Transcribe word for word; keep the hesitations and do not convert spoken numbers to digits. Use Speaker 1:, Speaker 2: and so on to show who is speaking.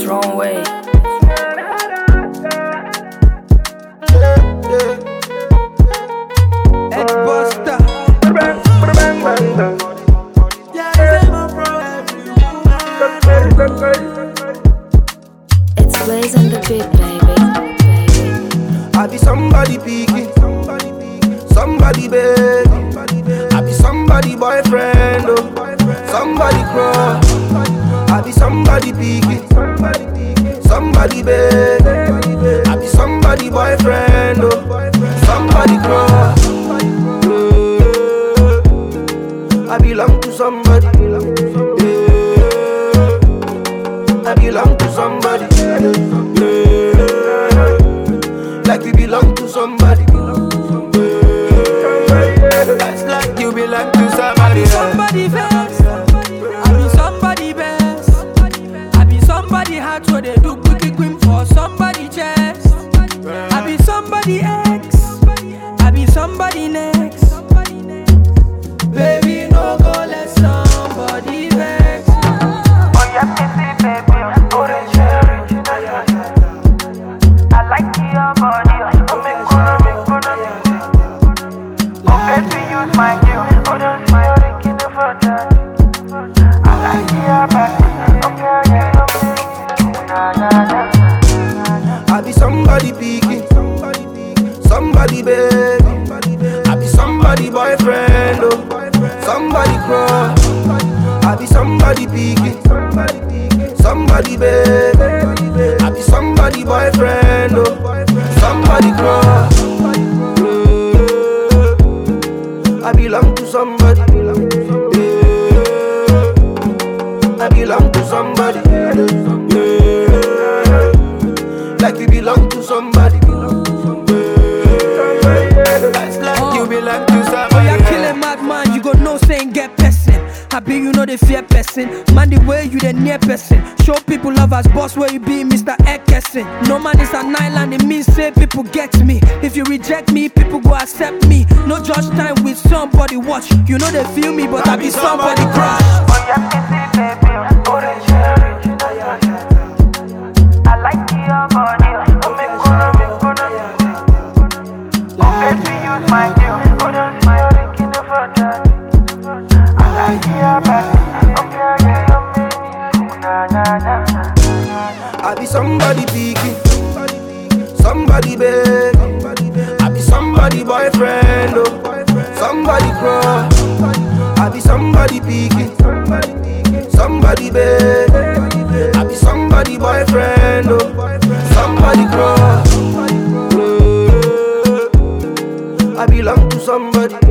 Speaker 1: wrong way.
Speaker 2: X-Buster.
Speaker 1: It's Blaze and the Beat, baby.
Speaker 3: I be somebody peeking, somebody baby. I be somebody boyfriend, oh. Somebody crush. I be somebody peeking, somebody baby. I be somebody boyfriend, oh. Somebody crush. I belong to somebody. I belong to somebody. Like we belong to somebody. That's like you belong to somebody.
Speaker 2: Somebody best. I be somebody best. I be somebody heart where they do quick quick for somebody chest. I be somebody ex. I be somebody next. Baby, no go let somebody vex.
Speaker 4: Oh yeah, kissy baby, orange cherry. I like your body, oh me gonna, me gonna. Oh baby, use my gill, oh don't my original photo. I like your body, okay, yeah, okay. Nah, nah, nah.
Speaker 3: I be somebody peeking, somebody baby. I be somebody boyfriend, oh. Somebody crush. I be somebody peeking, somebody baby. I be somebody boyfriend, oh. Somebody crush. I belong to somebody. I belong to somebody. Like we belong to somebody. That's like you belong to somebody.
Speaker 2: Oh, you kill a madman, you go no saying get person. Happy you know the fear person. Man, the way you the near person. Show people love as boss where you be, Mister Ekerson. No man is an island, it means say people get me. If you reject me, people go accept me. No judge time with somebody watch. You know they feel me, but I be somebody crush.
Speaker 4: Oh yeah, kissy baby, orange cherry. I like your body, oh me gonna, me gonna. Oh baby, use my gill, oh don't my original photo. I like your body, okay, yeah, okay. Nah, nah, nah.
Speaker 3: I be somebody peeking, somebody baby. I be somebody boyfriend, oh. Somebody crush. I be somebody peeking, somebody baby. I be somebody boyfriend, oh. Somebody crush. I belong to somebody.